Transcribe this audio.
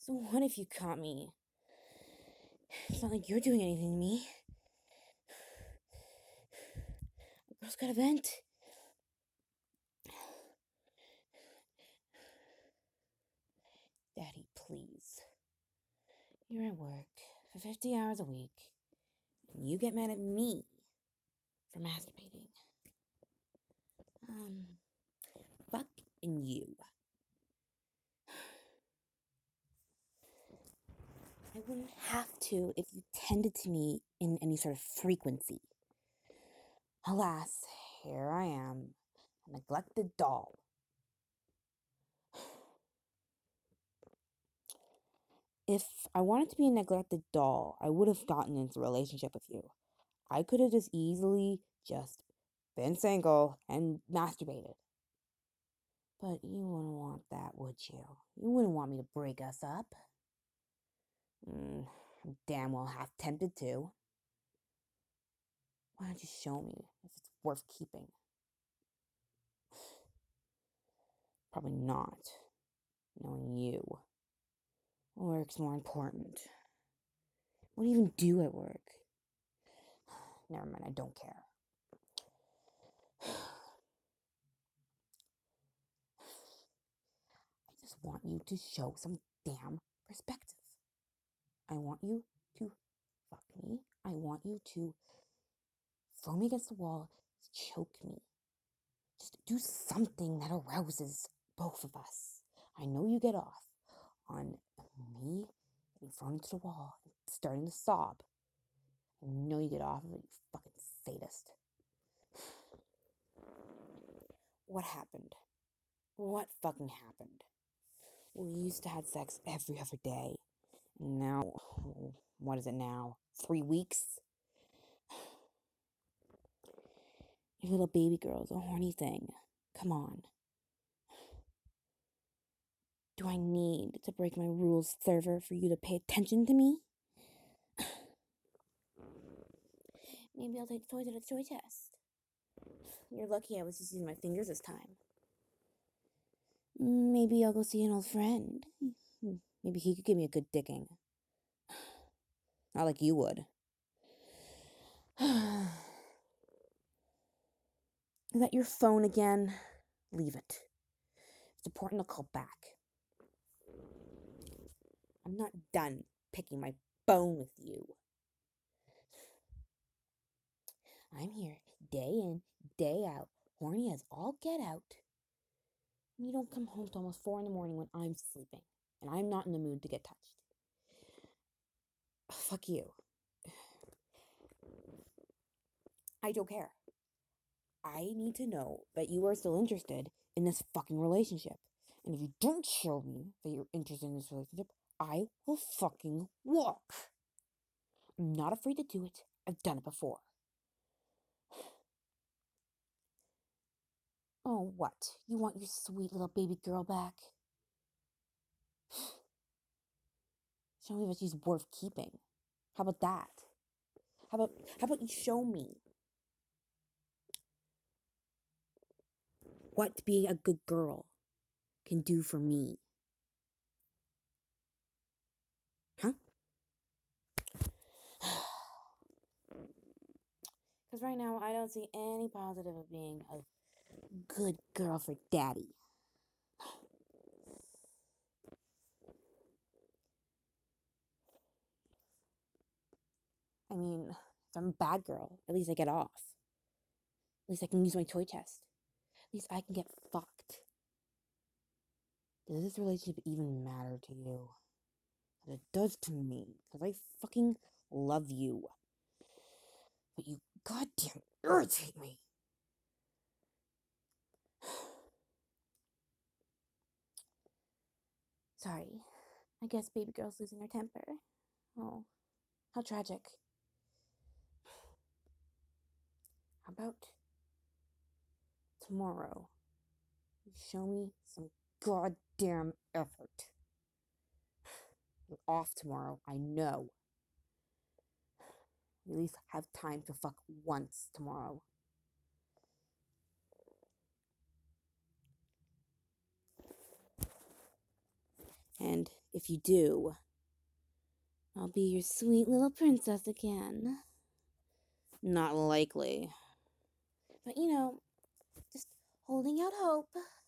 So what if you caught me? It's not like you're doing anything to me. A girl's gotta vent. Daddy, please. You're at work for 50 hours a week, and you get mad at me for masturbating. Fuck you. I wouldn't have to if you tended to me in any sort of frequency. Alas, here I am, a neglected doll. If I wanted to be a neglected doll, I would have gotten into a relationship with you. I could have just easily just been single and masturbated. But you wouldn't want that, would you? You wouldn't want me to break us up. Damn well half tempted to. Why don't you show me if it's worth keeping? Probably not. Knowing you. Work's more important. What do you even do at work? Never mind, I don't care. I just want you to show some damn perspective. I want you to fuck me. I want you to throw me against the wall, choke me. Just do something that arouses both of us. I know you get off on me getting thrown into the wall and starting to sob. I know you get off of it, you fucking sadist. What happened? What fucking happened? We used to have sex every other day. And now, what is it now? 3 weeks? Your little baby girl's a horny thing. Come on. Do I need to break my rules further for you to pay attention to me? Maybe I'll take the toy to the toy test. You're lucky I was just using my fingers this time. Maybe I'll go see an old friend. Maybe he could give me a good dicking. Not like you would. Is that your phone again? Leave it. It's important to call back. I'm not done picking my bone with you. I'm here day in, day out, horny as all get out. And you don't come home till almost 4 a.m. when I'm sleeping, and I'm not in the mood to get touched. Fuck you. I don't care. I need to know that you are still interested in this fucking relationship. And if you don't show me that you're interested in this relationship, I will fucking walk. I'm not afraid to do it. I've done it before. Oh, what? You want your sweet little baby girl back? Show me that she's worth keeping. How about that? How about you show me what being a good girl can do for me? Huh? Because right now, I don't see any positive of being a good girl for daddy. I mean, if I'm a bad girl, at least I get off. At least I can use my toy chest. At least I can get fucked. Does this relationship even matter to you? But it does to me, because I fucking love you. But you goddamn irritate me. Sorry. I guess baby girl's losing her temper. Oh, how tragic. How about tomorrow? You show me some goddamn effort. You're off tomorrow, I know. You at least have time to fuck once tomorrow. And if you do, I'll be your sweet little princess again. Not likely. But just holding out hope.